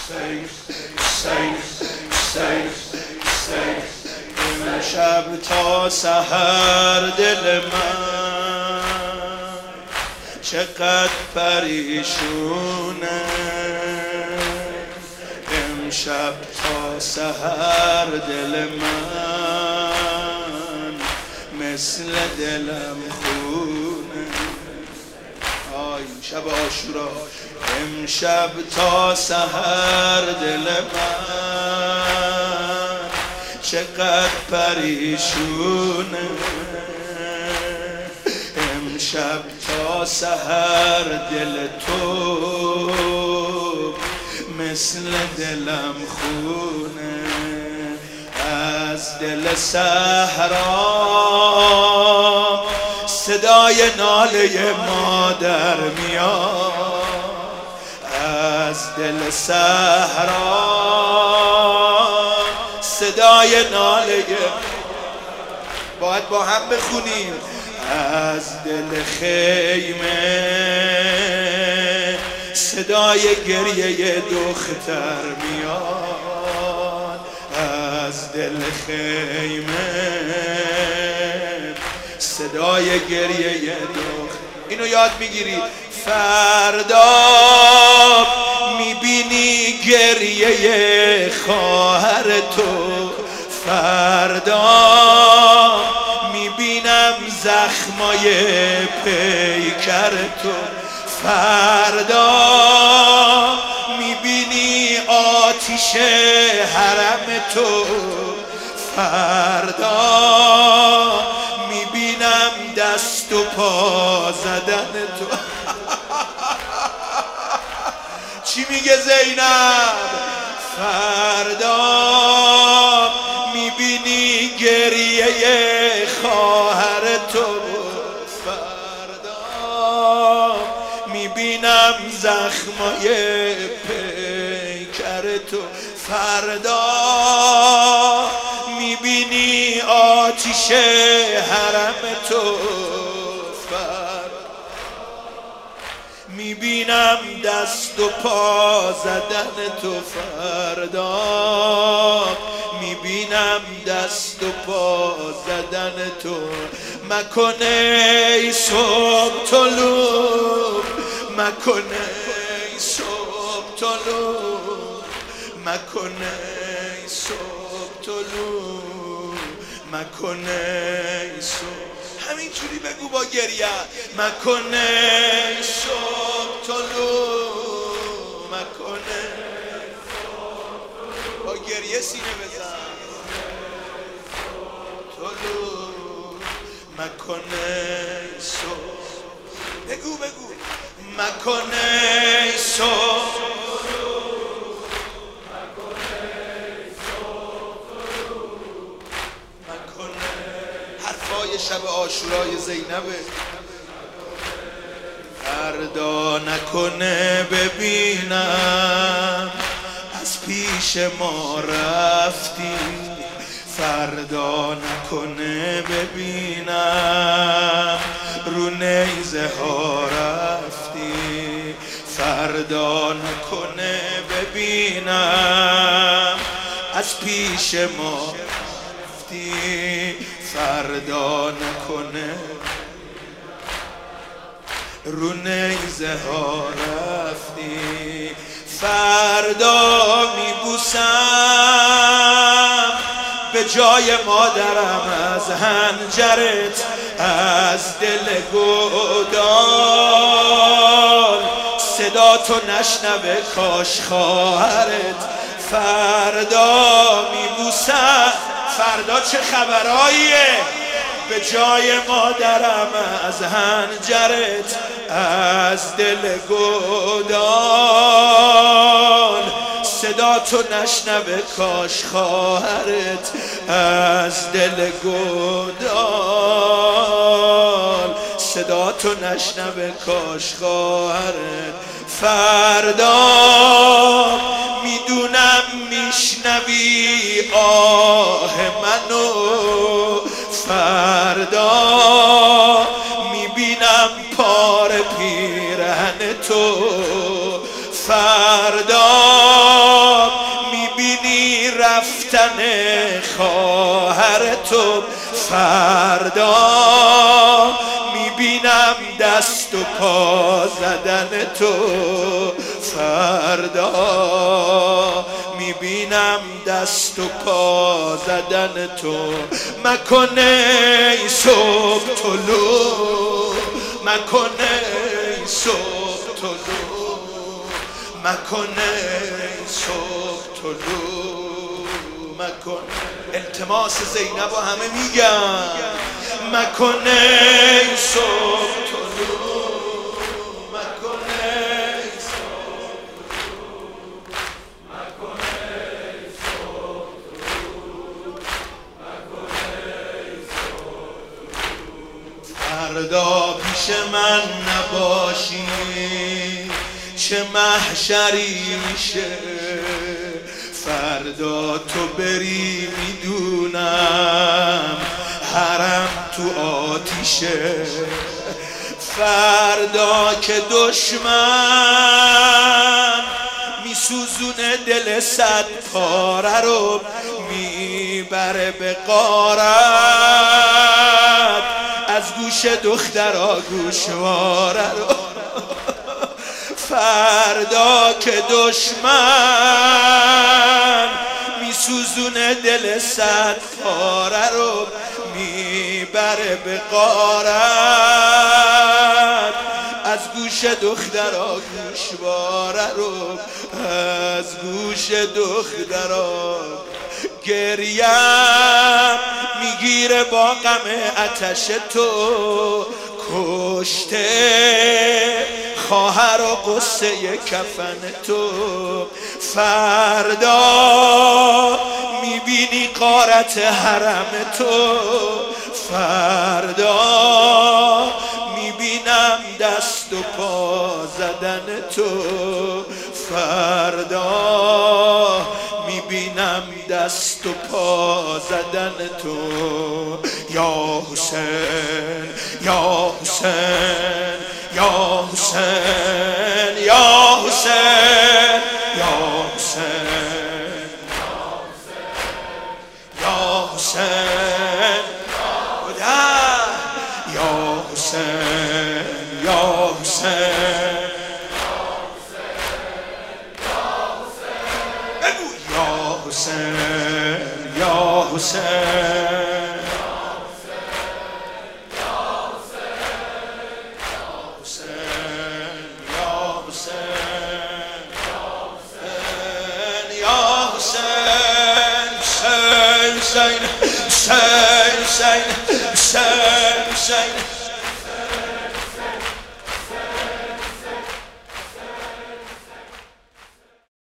امشب تا سحر دل من چقدر پریشونه، امشب تا سحر دل من مثل دلم خونه. آی شب عاشورا، امشب تا سحر دل من چقدر پریشونه، امشب تا سحر دل تو مثل دلم خونه. از دل صحرا صدای ناله مادر میاد، از دل صحرا صدای ناله، باید با هم بخونیم. از دل خیمه صدای گریه دختر میاد، از دل خیمه صدای گریه دختر. اینو یاد میگیری فردا میبینی گریه خواهر تو، فردا میبینم زخمای پیکر تو، فردا میبینی آتیش حرم تو، فردا میبینم دست و پا زدن تو. چی میگه زینب؟ فردا میبینی گریه خواهر تو، فردا میبینم زخمای پیکر تو، فردا میبینی آتیش حرم تو، میبینم دست و پا زدن تو، فردا میبینم دست و پا زدن تو. مکنه ای صبح طلوع، مکنه ای صبح طلوع، مکنه ای صبح طلوع، مکنه ای صبح. همینجوری بگو با گریه، مکنه ای صبح طلوع، مکنه با گریه سینه بزن طلوع، مکنه ای صبح. بگو بگو مکنه ای صبح، شب عاشورای زینبه. فردا نکنه ببینم از پیش ما رفتی، فردا نکنه ببینم رو نیزه ها رفتی، فردا نکنه ببینم از پیش ما رفتی، فردا نکنه رو نیزه ها رفتی، فردا میبوسم به جای مادرم از هنجرت، از دل گودال صدا تو نشنوه کاش خواهرت، فردا میبوسم. فردا چه خبراییه؟ به جای مادرم از هنجرت، از دل گودال صدا تو نشنوه کاش خواهرت، از دل گودال صدا تو نشنوه کاش خواهرت. فردا میدونم میشنوی آه منو، فردا میبینم پار پیرهن تو، فردا رفتن خواهر تو، فردا میبینم دست و پا زدن تو، فردا میبینم دست و پا زدن تو. مکنه ای صبح طلوع، مکنه ای صبح طلوع، مکنه ای صبح طلوع، مکن. التماس زینب و همه میگن مکنه ای صبح طلوع، مکنه ای صبح طلوع، مکنه ای صبح طلوع، مکنه ای صبح طلوع. فردا پیش من نباشی چه محشری میشه، فردا تو بری میدونم حرم تو آتیشه، فردا که دشمن میسوزونه دل صد پاره رو، میبره به غارت از گوش دخترا گوشواره رو، فردا که دشمن میسوزونه دل صد پاره رو، میبره به غارت از گوش دخترا گوشواره رو، از گوش دخترا. گریم میگیره با غم آتش تو، کشته خواهر و قصه کفن تو، فردا میبینی غارت حرم تو، فردا میبینم دست و پا زدن تو، فردا میبینم دست و پا زدن تو. یا حسین یا حسین یا حسین یا حسین یا حسین یا حسین یا حسین یا حسین بگو یا حسین یا حسین Hussein, Hussein, Hussein, Hussein, Hussein.